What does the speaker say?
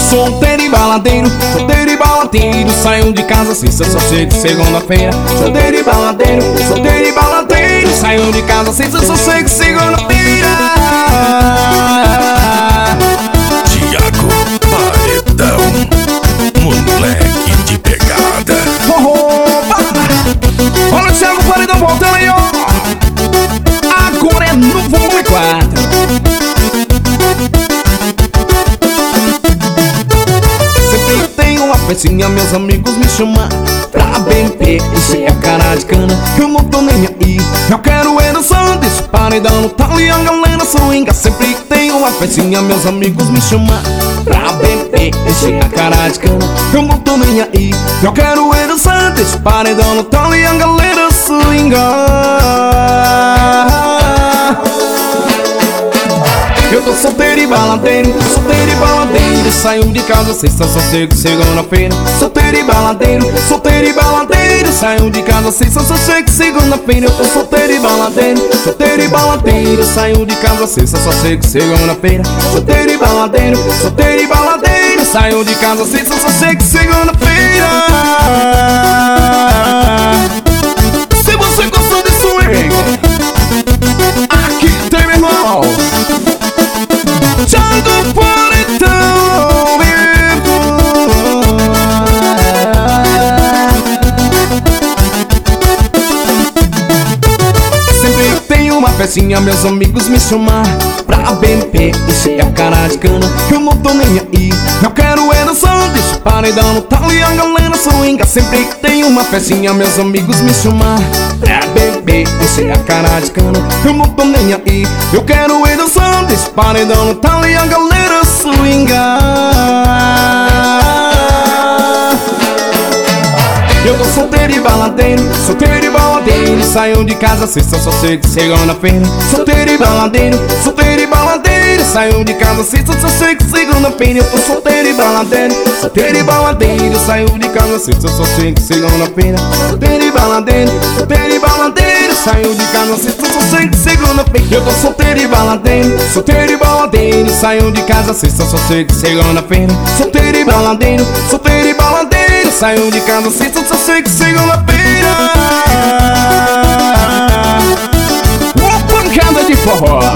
Solteiro e baladeiro, saio de casa sexta, só chego segunda-feira. Solteiro e baladeiro, saio de casa sexta, só chego segunda-feira. Thiago Paredão, moleque de pegada. Opa! Olha o Thiago Paredão voltando aí, ó. Agora é no volume 4. Sempre tem uma festinha, meus amigos me chamam pra beber, encher a cara de cana. Eu não tô nem aí, eu quero é dançar desse paredão no tal e a galera swinga. Sempre tem uma festinha, meus amigos me chamam pra beber, encher a cara de cana. Eu não tô nem aí, eu quero é dançar desse paredão no tal e a galera swinga. Eu tô solteiro e baladeiro, saio de casa sexta, só chego segunda-feira. Solteiro e baladeiro, saio de casa sexta, só chego segunda-feira. Eu tô solteiro e baladeiro, saio de casa sexta, só chego segunda-feira. Solteiro e baladeiro, saio de casa sexta, só chego segunda-feira. Se você gostou de swing, aqui tem, meu irmão, Thiago Paredão vivo. Sempre tem uma festinha, meus amigos me chamam pra beber, encher a cara de cana. Eu não tô nem aí, eu quero é dançar desse paredão no tal e a galera swinga. Sempre tem uma festinha, meus amigos me chamam pra beber, encher a cara de cana. Eu não tô nem aí, eu quero é dançar desse paredão no tal e a galera swinga. Eu tô solteiro e baladeiro, saio de casa sexta, só chego segunda-feira. Solteiro e baladeiro, saio de casa sexta, só chego segunda-feira. Eu tô solteiro e baladeiro, saio de casa sexta, só chego segunda-feira. Solteiro e baladeiro, saio de casa sexta, só chego segunda-feira. Eu tô solteiro e baladeiro, saio de casa sexta, só chego segunda-feira. Solteiro e baladeiro, saio de casa sexta, só chego segunda-feira. Uma pancada de forró.